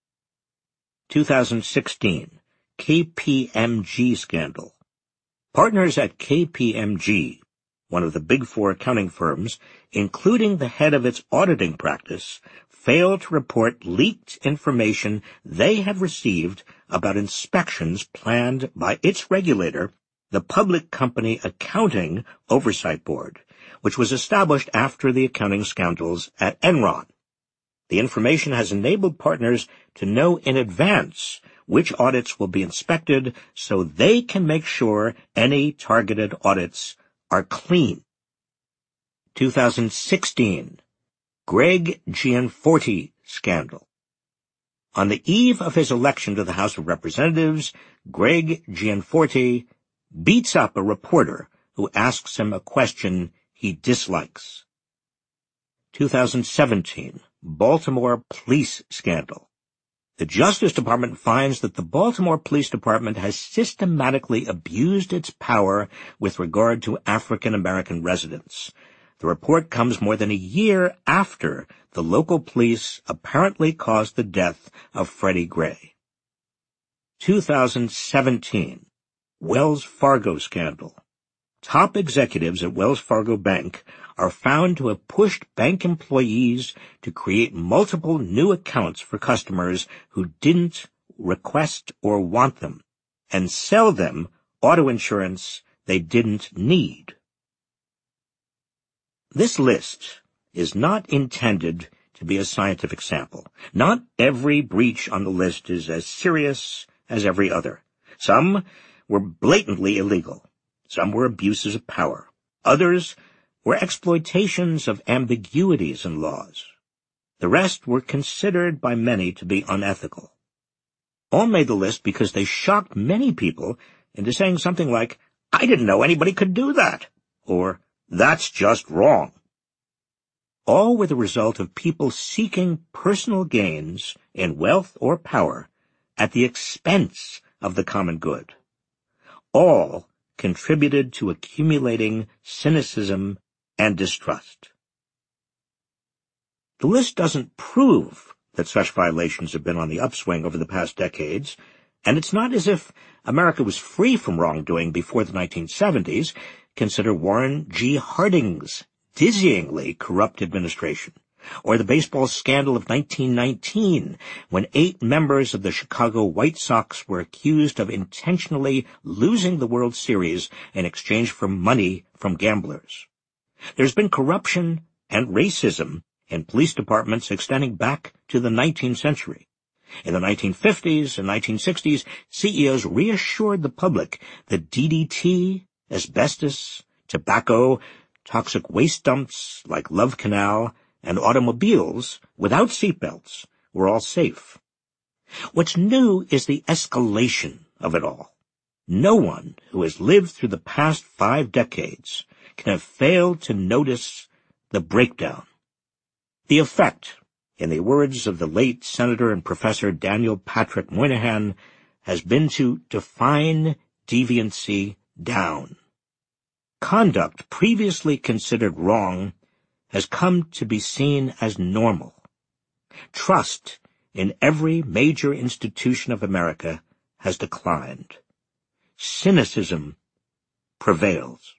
two thousand sixteen, K P M G scandal. Partners at K P M G, one of the big four accounting firms, including the head of its auditing practice, failed to report leaked information they had received about inspections planned by its regulator, the Public Company Accounting Oversight Board, which was established after the accounting scandals at Enron. The information has enabled partners to know in advance which audits will be inspected so they can make sure any targeted audits are clean. two thousand sixteen, Greg Gianforte scandal. On the eve of his election to the House of Representatives, Greg Gianforte beats up a reporter who asks him a question he dislikes. two thousand seventeen, Baltimore police scandal. The Justice Department finds that the Baltimore Police Department has systematically abused its power with regard to African American residents. The report comes more than a year after the local police apparently caused the death of Freddie Gray. two thousand seventeen, Wells Fargo scandal. top executives at Wells Fargo Bank are found to have pushed bank employees to create multiple new accounts for customers who didn't request or want them, and sell them auto insurance they didn't need. This list is not intended to be a scientific sample. Not every breach on the list is as serious as every other. Some were blatantly illegal. Some were abuses of power. Others were exploitations of ambiguities in laws. The rest were considered by many to be unethical. All made the list because they shocked many people into saying something like, "I didn't know anybody could do that," or "That's just wrong." All were the result of people seeking personal gains in wealth or power at the expense of the common good. All contributed to accumulating cynicism and distrust. The list doesn't prove that such violations have been on the upswing over the past decades, and it's not as if America was free from wrongdoing before the nineteen seventies. Consider Warren G. Harding's dizzyingly corrupt administration, or the baseball scandal of nineteen nineteen, when eight members of the Chicago White Sox were accused of intentionally losing the World Series in exchange for money from gamblers. There's been corruption and racism in police departments extending back to the nineteenth century. In the nineteen fifties and nineteen sixties, C E Os reassured the public that D D T, asbestos, tobacco, toxic waste dumps like Love Canal, and automobiles without seatbelts were all safe. What's new is the escalation of it all. No one who has lived through the past five decades can have failed to notice the breakdown. The effect, in the words of the late Senator and Professor Daniel Patrick Moynihan, has been to define deviancy down. Conduct previously considered wrong has come to be seen as normal. Trust in every major institution of America has declined. Cynicism prevails.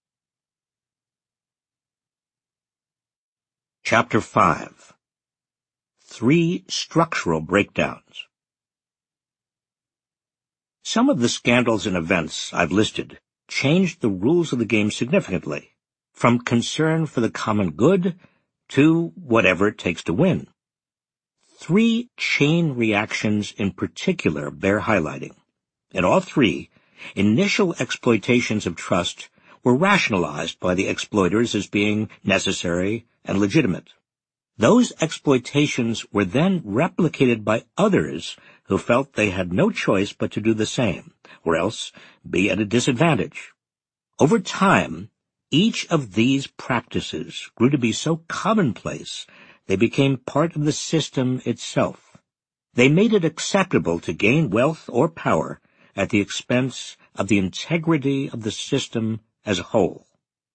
Chapter five. Three Structural Breakdowns. Some of the scandals and events I've listed changed the rules of the game significantly, from concern for the common good to whatever it takes to win. Three chain reactions in particular bear highlighting. In all three, initial exploitations of trust were rationalized by the exploiters as being necessary and legitimate. Those exploitations were then replicated by others who felt they had no choice but to do the same, or else be at a disadvantage. Over time, each of these practices grew to be so commonplace they became part of the system itself. They made it acceptable to gain wealth or power at the expense of the integrity of the system as a whole.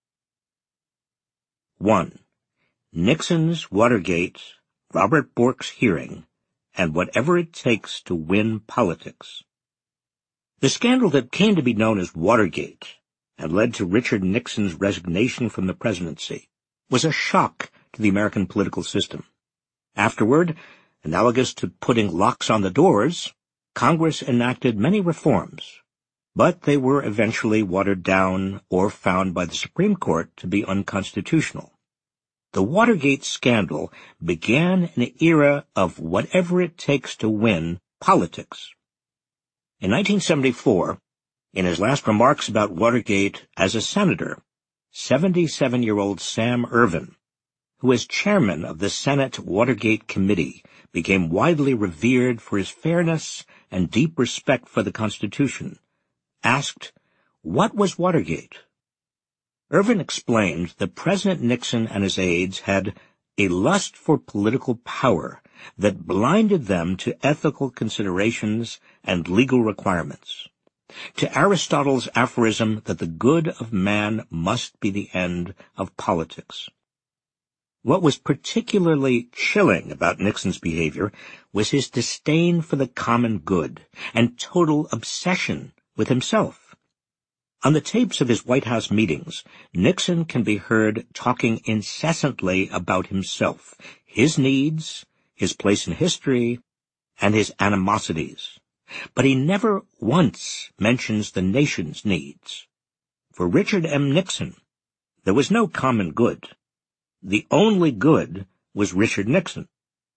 One. Nixon's Watergate, Robert Bork's hearing, and whatever it takes to win politics. The scandal that came to be known as Watergate and led to Richard Nixon's resignation from the presidency was a shock to the American political system. Afterward, analogous to putting locks on the doors, Congress enacted many reforms, but they were eventually watered down or found by the Supreme Court to be unconstitutional. The Watergate scandal began an era of whatever it takes to win politics. In nineteen seventy-four, in his last remarks about Watergate as a senator, seventy-seven-year-old Sam Ervin, who as chairman of the Senate Watergate Committee became widely revered for his fairness and deep respect for the Constitution, asked, "What was Watergate?" Ervin explained that President Nixon and his aides had a lust for political power that blinded them to ethical considerations and legal requirements, to Aristotle's aphorism that the good of man must be the end of politics. What was particularly chilling about Nixon's behavior was his disdain for the common good and total obsession with himself. On the tapes of his White House meetings, Nixon can be heard talking incessantly about himself, his needs, his place in history, and his animosities. But he never once mentions the nation's needs. For Richard M. Nixon, there was no common good. The only good was Richard Nixon.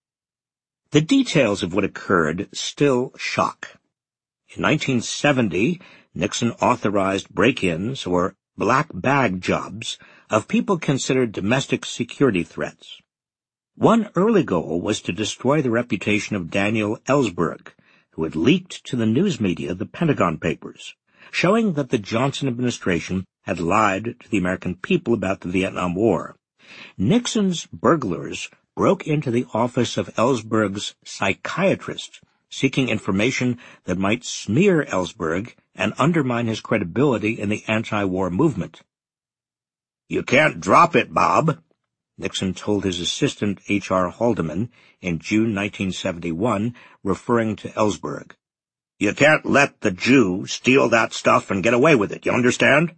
The details of what occurred still shock. In nineteen seventy, Nixon authorized break-ins or black bag jobs of people considered domestic security threats. One early goal was to destroy the reputation of Daniel Ellsberg, who had leaked to the news media the Pentagon Papers, showing that the Johnson administration had lied to the American people about the Vietnam War. Nixon's burglars broke into the office of Ellsberg's psychiatrist, seeking information that might smear Ellsberg and undermine his credibility in the anti-war movement. "You can't drop it, Bob," Nixon told his assistant H R Haldeman in June nineteen seventy-one, referring to Ellsberg. "You can't let the Jew steal that stuff and get away with it, you understand?"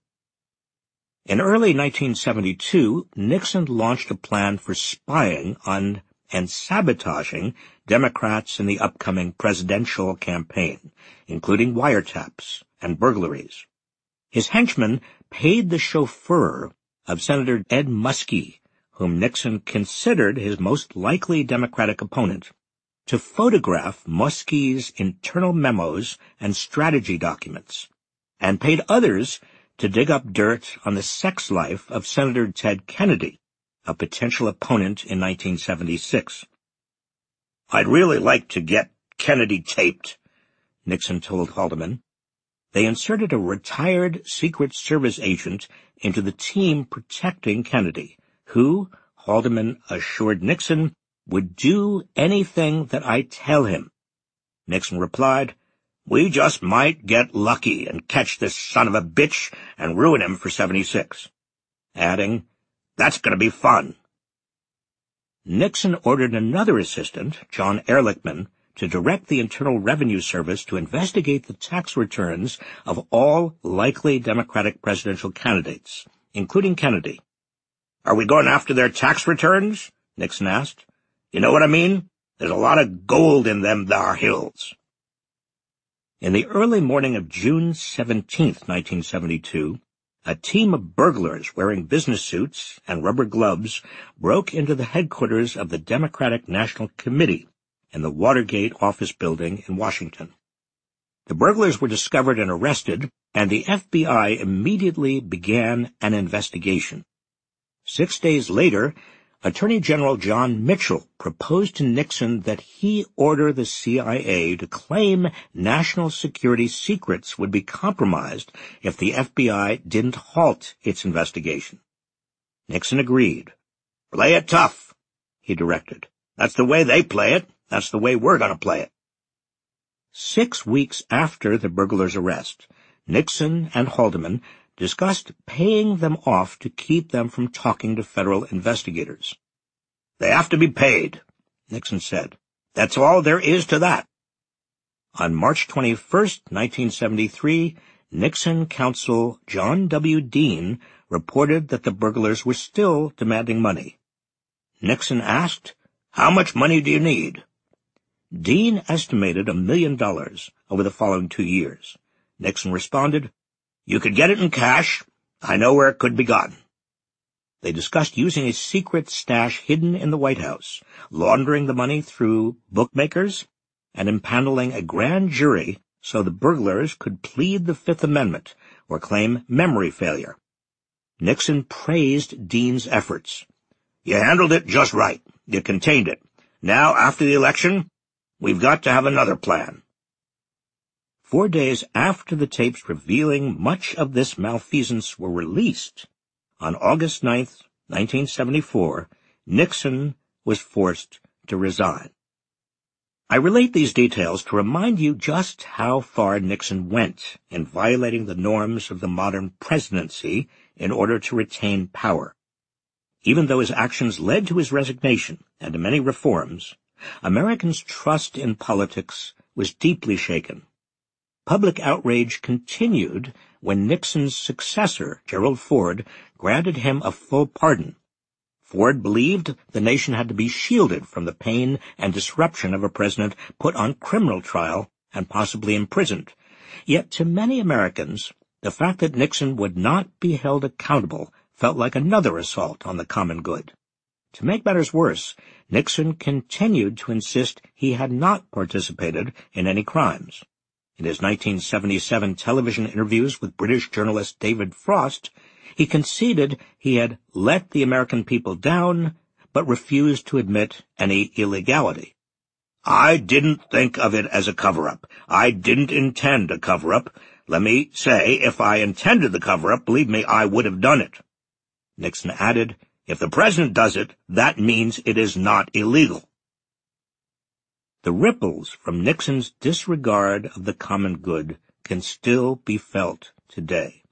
In early nineteen seventy-two, Nixon launched a plan for spying on and sabotaging Democrats in the upcoming presidential campaign, including wiretaps and burglaries. His henchmen paid the chauffeur of Senator Ed Muskie, whom Nixon considered his most likely Democratic opponent, to photograph Muskie's internal memos and strategy documents, and paid others to dig up dirt on the sex life of Senator Ted Kennedy, a potential opponent in nineteen seventy-six. "I'd really like to get Kennedy taped," Nixon told Haldeman. They inserted a retired Secret Service agent into the team protecting Kennedy, who, Haldeman assured Nixon, would do anything that I tell him. Nixon replied, "We just might get lucky and catch this son of a bitch and ruin him for seventy-six, adding, "That's going to be fun." Nixon ordered another assistant, John Ehrlichman, to direct the Internal Revenue Service to investigate the tax returns of all likely Democratic presidential candidates, including Kennedy. "Are we going after their tax returns?" Nixon asked. "You know what I mean? There's a lot of gold in them thar hills." In the early morning of June seventeenth, nineteen seventy-two, a team of burglars wearing business suits and rubber gloves broke into the headquarters of the Democratic National Committee in the Watergate office building in Washington. The burglars were discovered and arrested, and the F B I immediately began an investigation. Six days later, Attorney General John Mitchell proposed to Nixon that he order the C I A to claim national security secrets would be compromised if the F B I didn't halt its investigation. Nixon agreed. "Play it tough," he directed. "That's the way they play it. That's the way we're going to play it." Six weeks after the burglars' arrest, Nixon and Haldeman discussed paying them off to keep them from talking to federal investigators. "They have to be paid," Nixon said. "That's all there is to that." On March twenty-first, nineteen seventy-three, Nixon counsel John W. Dean reported that the burglars were still demanding money. Nixon asked, "How much money do you need?" Dean estimated a million dollars over the following two years. Nixon responded, "You could get it in cash. I know where it could be gotten." They discussed using a secret stash hidden in the White House, laundering the money through bookmakers, and impaneling a grand jury so the burglars could plead the Fifth Amendment or claim memory failure. Nixon praised Dean's efforts. "You handled it just right. You contained it. Now, after the election, we've got to have another plan." Four days after the tapes revealing much of this malfeasance were released, on August ninth, nineteen seventy-four, Nixon was forced to resign. I relate these details to remind you just how far Nixon went in violating the norms of the modern presidency in order to retain power. Even though his actions led to his resignation and to many reforms, Americans' trust in politics was deeply shaken. Public outrage continued when Nixon's successor, Gerald Ford, granted him a full pardon. Ford believed the nation had to be shielded from the pain and disruption of a president put on criminal trial and possibly imprisoned. Yet to many Americans, the fact that Nixon would not be held accountable felt like another assault on the common good. To make matters worse, Nixon continued to insist he had not participated in any crimes. In his nineteen seventy-seven television interviews with British journalist David Frost, he conceded he had let the American people down, but refused to admit any illegality. "I didn't think of it as a cover-up. I didn't intend a cover-up. Let me say, if I intended the cover-up, believe me, I would have done it." Nixon added, "If the president does it, that means it is not illegal." The ripples from Nixon's disregard of the common good can still be felt today.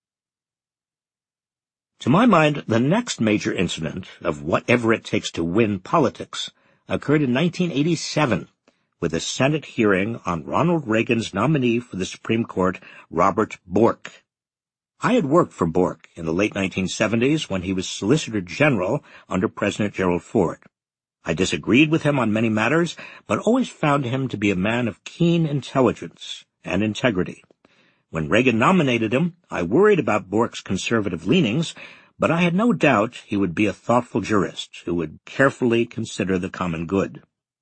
To my mind, the next major incident of whatever it takes to win politics occurred in nineteen eighty-seven with a Senate hearing on Ronald Reagan's nominee for the Supreme Court, Robert Bork. I had worked for Bork in the late nineteen seventies when he was Solicitor General under President Gerald Ford. I disagreed with him on many matters, but always found him to be a man of keen intelligence and integrity. When Reagan nominated him, I worried about Bork's conservative leanings, but I had no doubt he would be a thoughtful jurist who would carefully consider the common good.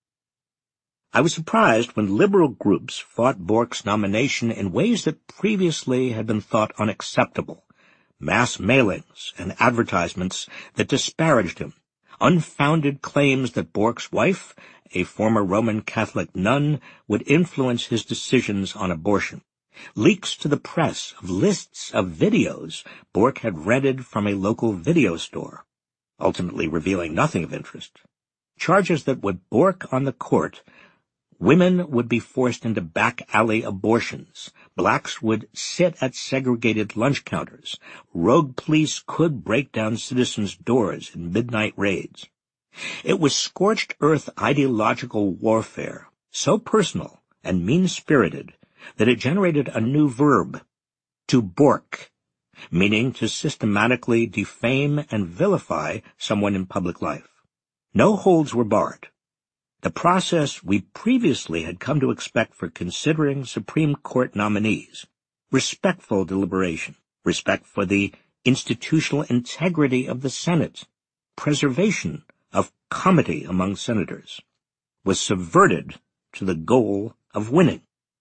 I was surprised when liberal groups fought Bork's nomination in ways that previously had been thought unacceptable. Mass mailings and advertisements that disparaged him, unfounded claims that Bork's wife, a former Roman Catholic nun, would influence his decisions on abortion, leaks to the press of lists of videos Bork had rented from a local video store, ultimately revealing nothing of interest, charges that with Bork on the court, women would be forced into back-alley abortions, blacks would sit at segregated lunch counters, rogue police could break down citizens' doors in midnight raids. It was scorched-earth ideological warfare, so personal and mean-spirited that it generated a new verb, to Bork, meaning to systematically defame and vilify someone in public life. No holds were barred. The process we previously had come to expect for considering Supreme Court nominees, respectful deliberation, respect for the institutional integrity of the Senate, preservation of comity among senators, was subverted to the goal of winning.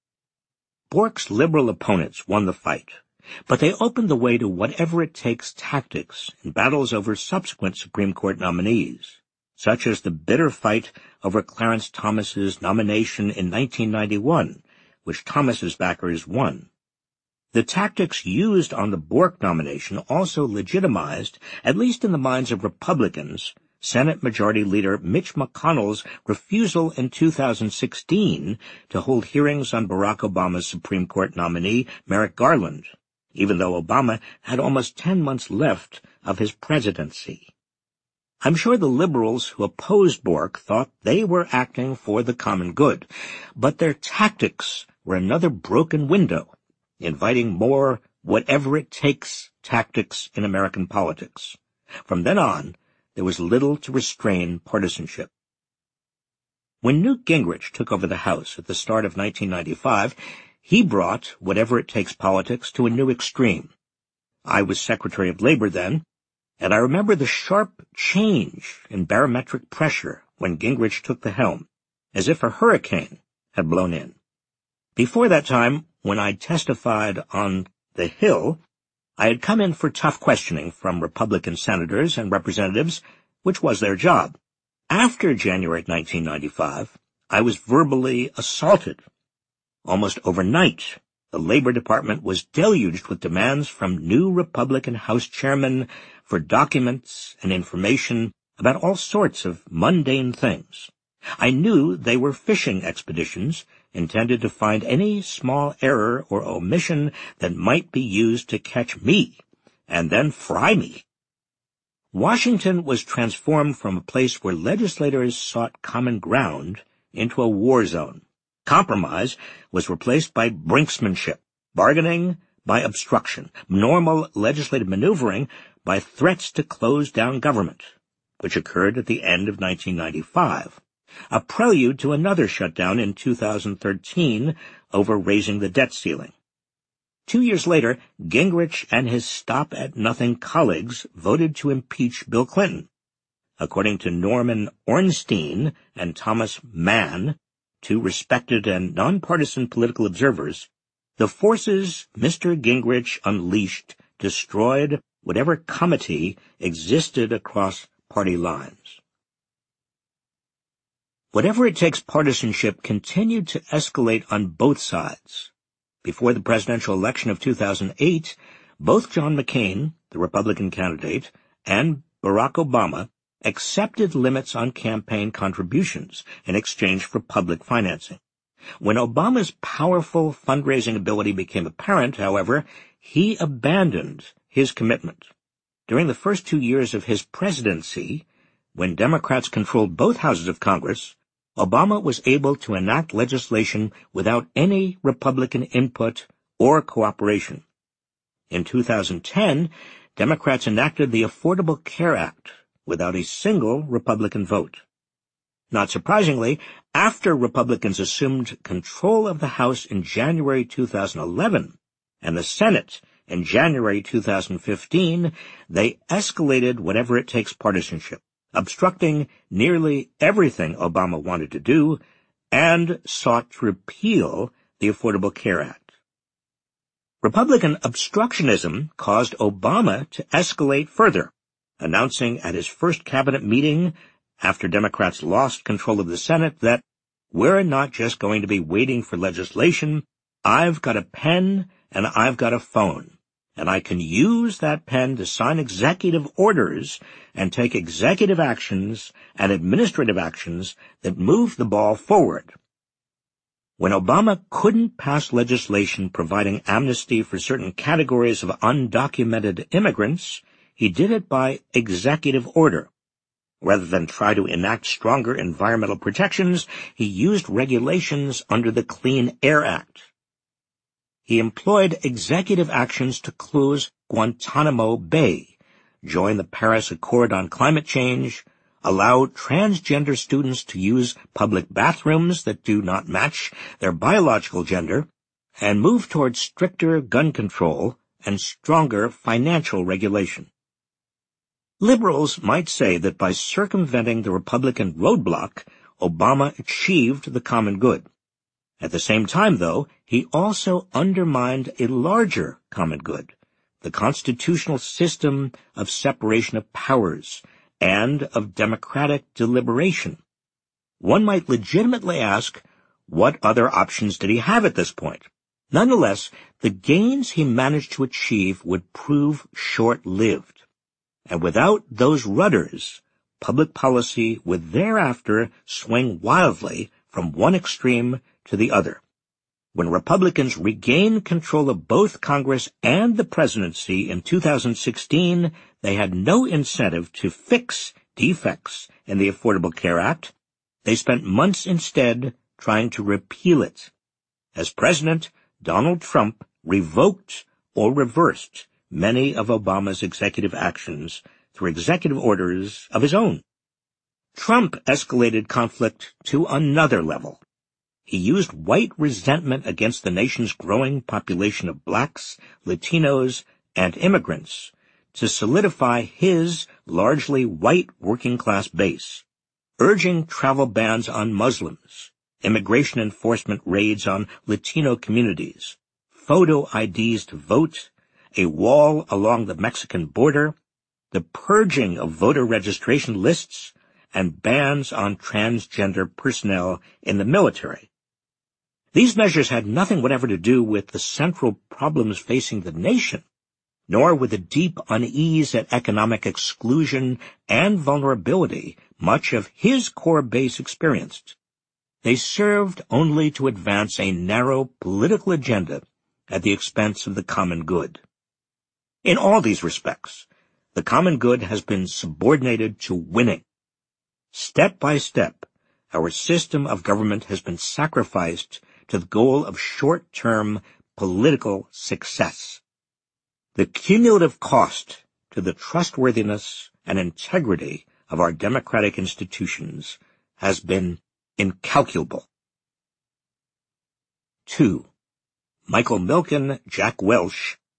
Bork's liberal opponents won the fight, but they opened the way to whatever-it-takes tactics in battles over subsequent Supreme Court nominees, such as the bitter fight over Clarence Thomas's nomination in nineteen ninety-one, which Thomas's backers won. The tactics used on the Bork nomination also legitimized, at least in the minds of Republicans, Senate Majority Leader Mitch McConnell's refusal in two thousand sixteen to hold hearings on Barack Obama's Supreme Court nominee, Merrick Garland, even though Obama had almost ten months left of his presidency. I'm sure the liberals who opposed Bork thought they were acting for the common good, but their tactics were another broken window, inviting more whatever-it-takes tactics in American politics. From then on, there was little to restrain partisanship. When Newt Gingrich took over the House at the start of nineteen ninety-five, he brought whatever-it-takes politics to a new extreme. I was Secretary of Labor then, and I remember the sharp change in barometric pressure when Gingrich took the helm, as if a hurricane had blown in. Before that time, when I testified on the Hill, I had come in for tough questioning from Republican senators and representatives, which was their job. After January nineteen ninety-five, I was verbally assaulted. Almost overnight, the Labor Department was deluged with demands from new Republican House chairmen for documents and information about all sorts of mundane things. I knew they were fishing expeditions intended to find any small error or omission that might be used to catch me and then fry me. Washington was transformed from a place where legislators sought common ground into a war zone. Compromise was replaced by brinksmanship, bargaining by obstruction, normal legislative maneuvering by threats to close down government, which occurred at the end of nineteen ninety-five, a prelude to another shutdown in two thousand thirteen over raising the debt ceiling. Two years later, Gingrich and his stop-at-nothing colleagues voted to impeach Bill Clinton. According to Norman Ornstein and Thomas Mann, two respected and nonpartisan political observers, the forces Mister Gingrich unleashed destroyed whatever comity existed across party lines. Whatever it takes partisanship continued to escalate on both sides. Before the presidential election of two thousand eight, both John McCain, the Republican candidate, and Barack Obama accepted limits on campaign contributions in exchange for public financing. When Obama's powerful fundraising ability became apparent, however, he abandoned his commitment. During the first two years of his presidency, when Democrats controlled both houses of Congress, Obama was able to enact legislation without any Republican input or cooperation. In two thousand ten, Democrats enacted the Affordable Care Act without a single Republican vote. Not surprisingly, after Republicans assumed control of the House in January two thousand eleven and the Senate in January two thousand fifteen, they escalated whatever it takes partisanship, obstructing nearly everything Obama wanted to do, and sought to repeal the Affordable Care Act. Republican obstructionism caused Obama to escalate further, announcing at his first cabinet meeting after Democrats lost control of the Senate that we're not just going to be waiting for legislation. I've got a pen and I've got a phone, and I can use that pen to sign executive orders and take executive actions and administrative actions that move the ball forward. When Obama couldn't pass legislation providing amnesty for certain categories of undocumented immigrants, he did it by executive order. Rather than try to enact stronger environmental protections, he used regulations under the Clean Air Act. He employed executive actions to close Guantanamo Bay, join the Paris Accord on climate change, allow transgender students to use public bathrooms that do not match their biological gender, and move towards stricter gun control and stronger financial regulation. Liberals might say that by circumventing the Republican roadblock, Obama achieved the common good. At the same time, though, he also undermined a larger common good, the constitutional system of separation of powers and of democratic deliberation. One might legitimately ask, what other options did he have at this point? Nonetheless, the gains he managed to achieve would prove short-lived. And without those rudders, public policy would thereafter swing wildly from one extreme to the other. When Republicans regained control of both Congress and the presidency in two thousand sixteen, they had no incentive to fix defects in the Affordable Care Act. They spent months instead trying to repeal it. As president, Donald Trump revoked or reversed many of Obama's executive actions through executive orders of his own. Trump escalated conflict to another level. He used white resentment against the nation's growing population of blacks, Latinos, and immigrants to solidify his largely white working-class base, urging travel bans on Muslims, immigration enforcement raids on Latino communities, photo I Ds to vote, a wall along the Mexican border, the purging of voter registration lists, and bans on transgender personnel in the military. These measures had nothing whatever to do with the central problems facing the nation, nor with the deep unease at economic exclusion and vulnerability much of his core base experienced. They served only to advance a narrow political agenda at the expense of the common good. In all these respects, the common good has been subordinated to winning. Step by step, our system of government has been sacrificed to the goal of short-term political success. The cumulative cost to the trustworthiness and integrity of our democratic institutions has been incalculable. Two. Michael Milken, Jack Welch,